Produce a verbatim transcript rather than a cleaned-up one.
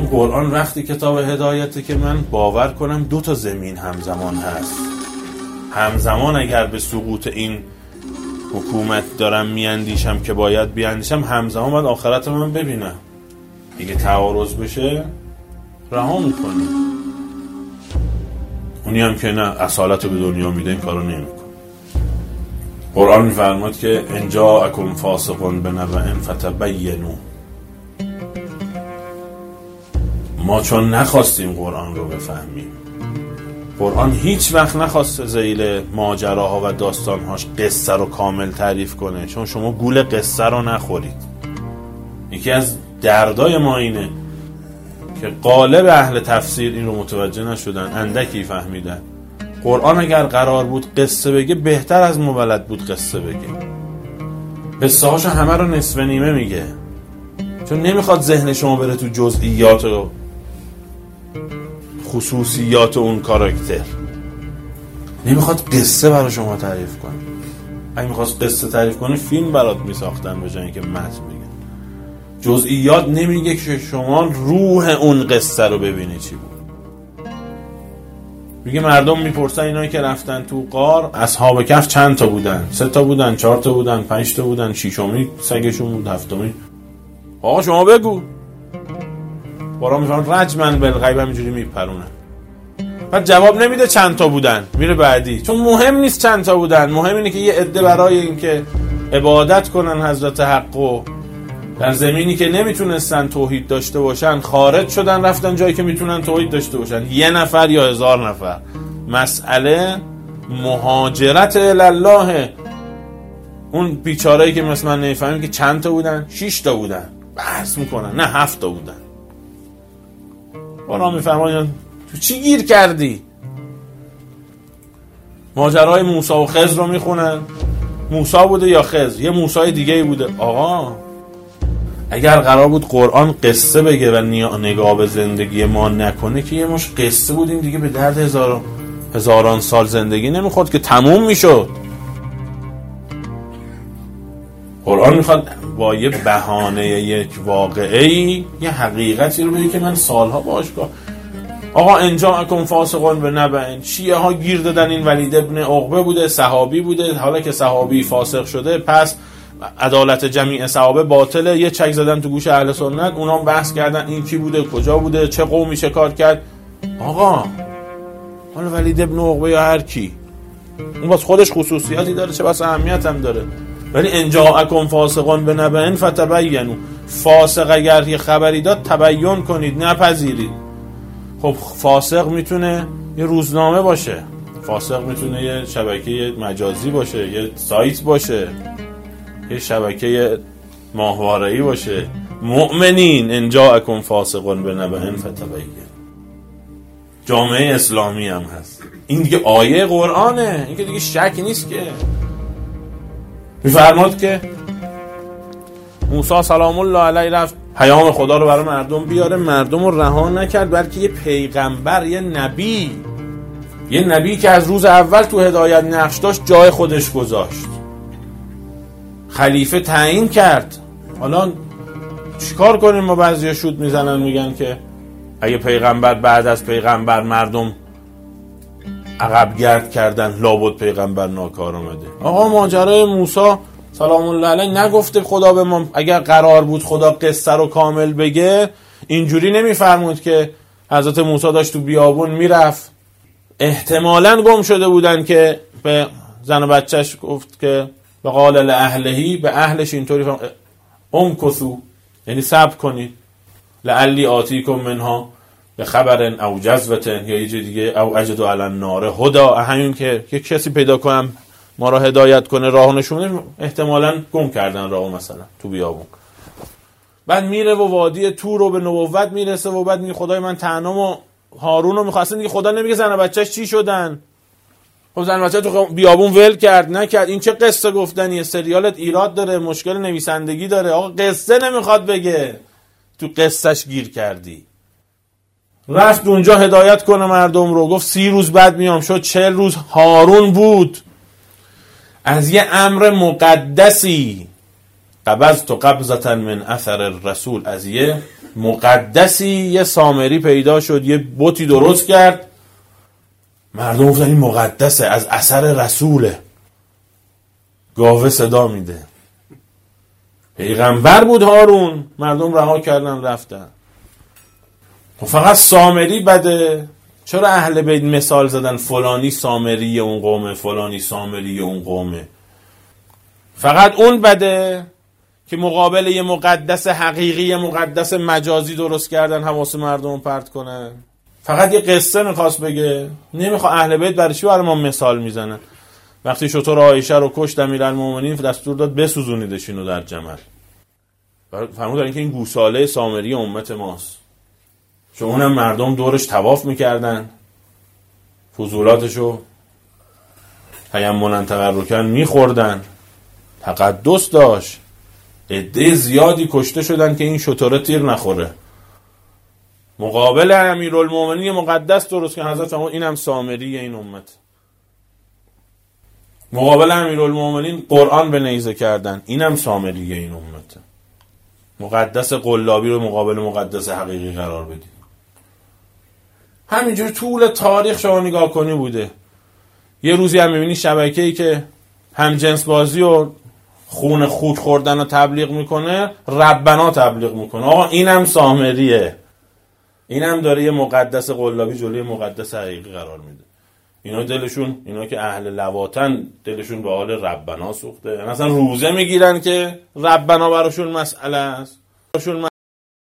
این قرآن وقتی کتاب هدایته که من باور کنم دو تا زمین همزمان هست. همزمان اگر به سقوط این حکومت دارم میاندیشم که باید بیاندیشم، همزمان باید آخرت من ببینم. دیگه تعارض بشه رها میکنی. اونی هم که نه اصالت رو به دنیا میده این کارو نمیکنه. قرآن میفرماد که ان جاءکم فاسق بنبأ فتبینوا. ما چون نخواستیم قرآن رو بفهمیم، قرآن هیچ وقت نخواست ذیل ماجراها و داستانهاش قصه رو کامل تعریف کنه، چون شما گول قصه رو نخورید. یکی از دردای ما اینه که غالب اهل تفسیر این رو متوجه نشدن، اندکی فهمیدن. قرآن اگر قرار بود قصه بگه بهتر از ما بلد بود قصه بگه. قصه هاشو همه رو نصف نیمه میگه، چون نمیخواد ذهن شما بره تو جزئیات و خصوصیات اون کاراکتر. نمیخواد قصه برای شما تعریف کنه. اگه میخواست قصه تعریف کنه فیلم برات میساختن به جای اینکه متن بگن. جزئیات نمیگه که شما روح اون قصه رو ببینی چی بود. میگه مردم میپرسن اینایی که رفتن تو غار اصحاب کهف چند تا بودن؟ سه تا بودن، چهار تا بودن، پنج تا بودن، ششمی سگشون بود، هفتمی. آقا شما بگو. قرآن میفرماد رجمن بالغیب، همینجوری میپرونه. بعد جواب نمیده چند تا بودن، میره بعدی. چون مهم نیست چند تا بودن، مهم اینه که یه عده برای اینکه عبادت کنن حضرت حقو در زمینی که نمیتونستن توحید داشته باشن خارج شدن، رفتن جایی که میتونن توحید داشته باشن. یه نفر یا هزار نفر. مسئله مهاجرت الله. اون بیچاره‌ای که مثلا من نمیفهمم که چند تا بودن، شش تا بودن، بحث میکنن، نه هفت تا بودن. قرآن میفرماید تو چی گیر کردی؟ ماجرای موسی و خضر رو میخونن. موسی بوده یا خضر؟ یه موسی دیگه ای بوده. آقا اگر قرار بود قرآن قصه بگه و نگاه به زندگی ما نکنه که یه مش قصه بودیم دیگه، به درد هزار هزاران سال زندگی نمیخورد که تموم میشد. قرآن میخواد با یه بهانه یک واقعی یه حقیقتی رو بگه که من سالها باش کار. آقا ان جاءکم فاسق بنبأ، شیعه ها گیر دادن این ولید ابن عقبه بوده، صحابی بوده، حالا که صحابی فاسق شده پس عدالت جمیع صحابه باطله. یه چک زدن تو گوش اهل سنت، اونا بحث کردن این کی بوده، کجا بوده، چه قومی شکار کرد. آقا حالا ولید ابن عقبه یا هر کی، اون واسه خودش خصوصیاتی داره، چه بس اهمیت هم داره. ولی ان جاءکم فاسق بنبأ فتبینوا. فاسق اگر یه خبری داد تبیین کنید، نپذیرید. خب فاسق میتونه یه روزنامه باشه، فاسق میتونه یه شبکه مجازی باشه، یه سایت باشه، یه شبکه ماهواره‌ای باشه. مؤمنین ان جاءکم فاسق بنبأ فتبین. جامعه اسلامی هم هست. این دیگه آیه قرآنه، این که دیگه شک نیست که. میفرماد که موسی سلام الله علیه رفت پیام خدا رو برای مردم بیاره، مردم رو رها نکرد، بلکه یه پیغمبر، یه نبی، یه نبی که از روز اول تو هدایت نقش داشت جای خودش گذاشت، خلیفه تعیین کرد. حالا چیکار کنیم؟ ما بعضیا شوت میزنن میگن که اگه پیغمبر بعد از پیغمبر مردم عقب گرد کردن لابد پیغمبر ناکار اومده. آقا ماجرای موسی سلام الله علیه نگفته خدا به ما اگر قرار بود خدا قصه رو کامل بگه اینجوری نمیفرمود که حضرت موسی داشت تو بیابون میرفت، احتمالاً گم شده بودن که به زن و بچهش گفت که به قال لاهلهی، به اهلش اینطوری فرمود امکثوا، یعنی صبر کنید، لعلی آتیکم منها به خبر او جذوه یا یه دیگه او اجد علی النار هدا، همین که یه کسی پیدا کنم ما را هدایت کنه راه نشونه. احتمالاً گم کردن راهو مثلا تو بیابون. بعد میره و وادی تور رو به نبوت میرسه و بعد میگه خدای من تنم و هارون رو میخواستن دیگه، خدا نمیگه زن و بچهش چی شدن. خب زن و بچه تو بیابون ول کرد نکرد، این چه قصه گفتنیه؟ سریالت ایراد داره، مشکل نویسندگی داره. آقا قصه نمیخواد بگه، تو قصهش گیر کردی. رفت اونجا هدایت کنه مردم رو، گفت سی روز بعد میام، شد چهل روز. هارون بود از یه امر مقدسی، قبضت قبضتا من اثر الرسول، از یه مقدسی یه سامری پیدا شد، یه بتی درست کرد، مردم گفتن این مقدسه، از اثر رسوله. گاوه صدا میده. پیغمبر بود هارون، مردم رها کردن رفتن. فقط سامری بده؟ چرا اهل بیت مثال زدن فلانی سامری اون قومه، فلانی سامری اون قومه؟ فقط اون بده که مقابل یه مقدس حقیقی یه مقدس مجازی درست کردن حواس مردم پرت کنن؟ فقط یه قصه میخواست بگه؟ نمیخوا اهل بیت برای چی برای ما مثال میزنن؟ وقتی شطور عایشه رو کشت امیرالمومنین دستور داد بسوزونیدش اینو در جمل. فرمود دارین که این گوساله سامری امت ماست. چون اونم مردم دورش طواف میکردن، فضولاتشو تیمنا تبرکن میخوردن، تقدس داشت، عده زیادی کشته شدن که این شطوره تیر نخوره. مقابل امیرالمومنین مقدس درست که حضرت فرمود اینم سامری این امت. مقابل امیرالمومنین قرآن به نیزه کردن، اینم سامری این امت. مقدس قلابی رو مقابل مقدس حقیقی قرار بدید. همینجور طول تاریخ شما نگاه کنی بوده. یه روزی هم میبینی شبکه‌ای که هم جنس بازی و خون خوک خوردن رو تبلیغ میکنه، ربنا تبلیغ میکنه. آقا اینم سامریه، اینم داره یه مقدس قلابی جلوی مقدس حقیقی قرار میده. اینا دلشون، اینا که اهل لواتن دلشون به حال ربنا سوخته. مثلا روزه میگیرن که ربنا براشون مسئله است.